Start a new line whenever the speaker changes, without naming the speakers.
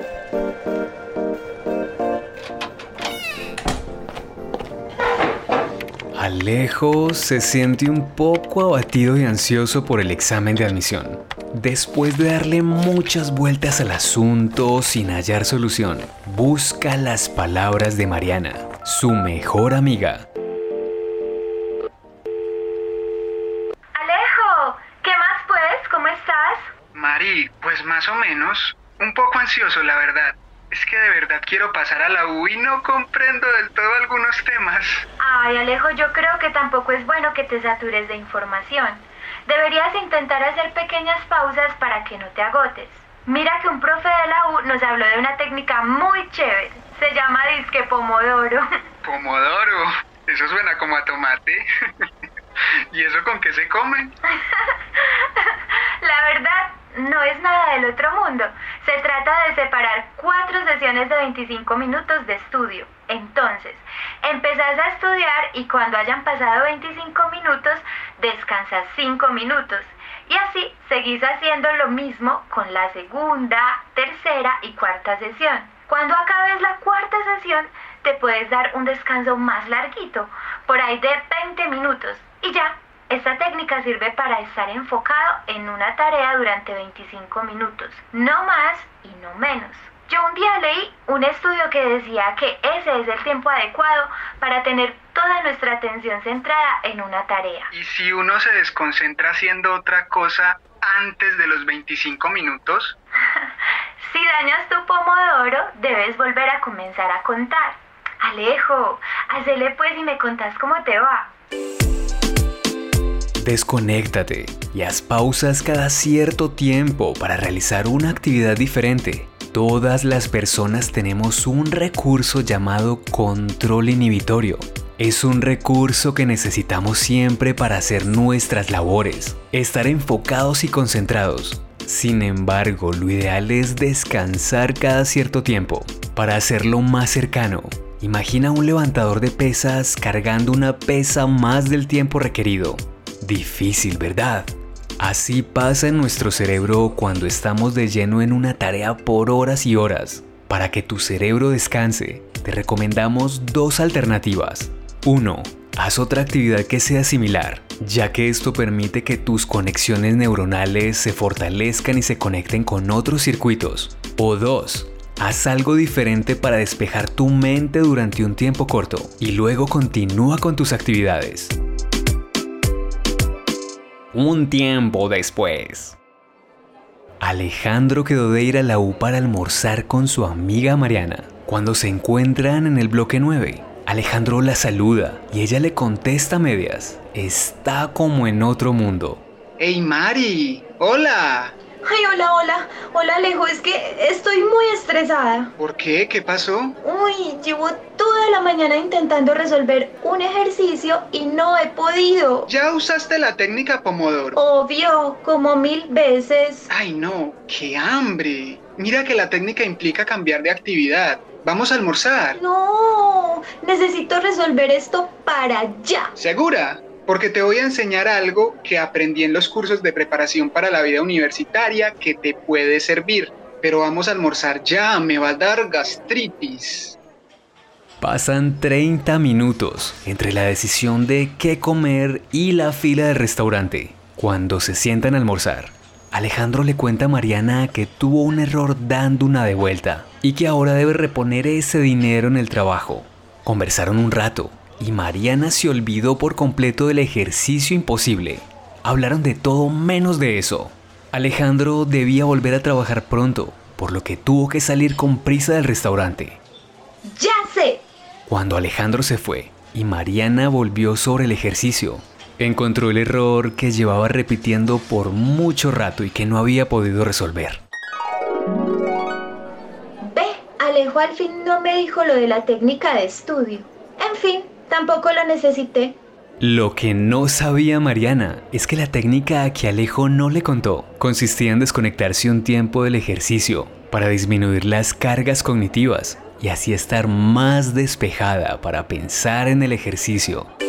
Alejo se siente un poco abatido y ansioso por el examen de admisión. Después de darle muchas vueltas al asunto sin hallar solución, busca las palabras de Mariana, su mejor amiga.
Alejo, ¿qué más pues? ¿Cómo estás?
Mari, pues más o menos. Un poco ansioso, la verdad. Es que de verdad quiero pasar a la U y no comprendo del todo algunos temas.
Ay, Alejo, yo creo que tampoco es bueno que te satures de información. Deberías intentar hacer pequeñas pausas para que no te agotes. Mira que un profe de la U nos habló de una técnica muy chévere. Se llama disque pomodoro.
¿Pomodoro? Eso suena como a tomate. ¿Y eso con qué se come?
La verdad, no es nada del otro mundo. Se trata de separar 4 sesiones de 25 minutos de estudio. Entonces, empezás a estudiar y cuando hayan pasado 25 minutos, descansas 5 minutos. Y así seguís haciendo lo mismo con la segunda, tercera y cuarta sesión. Cuando acabes la cuarta sesión, te puedes dar un descanso más larguito, por ahí de 20 minutos. Y ya, esta técnica sirve para estar enfocado en una tarea durante 25 minutos, no más y no menos. Yo un día leí un estudio que decía que ese es el tiempo adecuado para tener toda nuestra atención centrada en una tarea.
¿Y si uno se desconcentra haciendo otra cosa antes de los 25 minutos?
Si dañas tu pomodoro, debes volver a comenzar a contar. Alejo, hacele pues y me contás cómo te va.
Desconéctate y haz pausas cada cierto tiempo para realizar una actividad diferente. Todas las personas tenemos un recurso llamado control inhibitorio. Es un recurso que necesitamos siempre para hacer nuestras labores, estar enfocados y concentrados. Sin embargo, lo ideal es descansar cada cierto tiempo. Para hacerlo más cercano, imagina un levantador de pesas cargando una pesa más del tiempo requerido. Difícil, ¿verdad? Así pasa en nuestro cerebro cuando estamos de lleno en una tarea por horas y horas. Para que tu cerebro descanse, te recomendamos 2 alternativas. 1. Haz otra actividad que sea similar, ya que esto permite que tus conexiones neuronales se fortalezcan y se conecten con otros circuitos. O 2. Haz algo diferente para despejar tu mente durante un tiempo corto y luego continúa con tus actividades. Un tiempo después, Alejandro quedó de ir a la U para almorzar con su amiga Mariana. Cuando se encuentran en el bloque 9, Alejandro la saluda y ella le contesta a medias. Está como en otro mundo.
¡Hey Mari! ¡Hola!
Ay, hola Alejo, es que estoy muy estresada.
¿Por qué? ¿Qué pasó?
Uy, llevo toda la mañana intentando resolver un ejercicio y no he podido.
¿Ya usaste la técnica Pomodoro?
Obvio, como 1000 veces.
¡Ay no! ¡Qué hambre! Mira que la técnica implica cambiar de actividad. ¿Vamos a almorzar?
No, necesito resolver esto para ya.
¿Segura? Porque te voy a enseñar algo que aprendí en los cursos de preparación para la vida universitaria que te puede servir. Pero vamos a almorzar ya, me va a dar gastritis.
Pasan 30 minutos entre la decisión de qué comer y la fila del restaurante. Cuando se sientan a almorzar, Alejandro le cuenta a Mariana que tuvo un error dando una de vuelta y que ahora debe reponer ese dinero en el trabajo. Conversaron un rato y Mariana se olvidó por completo del ejercicio imposible. Hablaron de todo menos de eso. Alejandro debía volver a trabajar pronto, por lo que tuvo que salir con prisa del restaurante.
¡Ya sé!
Cuando Alejandro se fue y Mariana volvió sobre el ejercicio, encontró el error que llevaba repitiendo por mucho rato y que no había podido resolver.
Ve, Alejo al fin no me dijo lo de la técnica de estudio. En fin, tampoco lo necesité.
Lo que no sabía Mariana es que la técnica que Alejo no le contó consistía en desconectarse un tiempo del ejercicio para disminuir las cargas cognitivas y así estar más despejada para pensar en el ejercicio.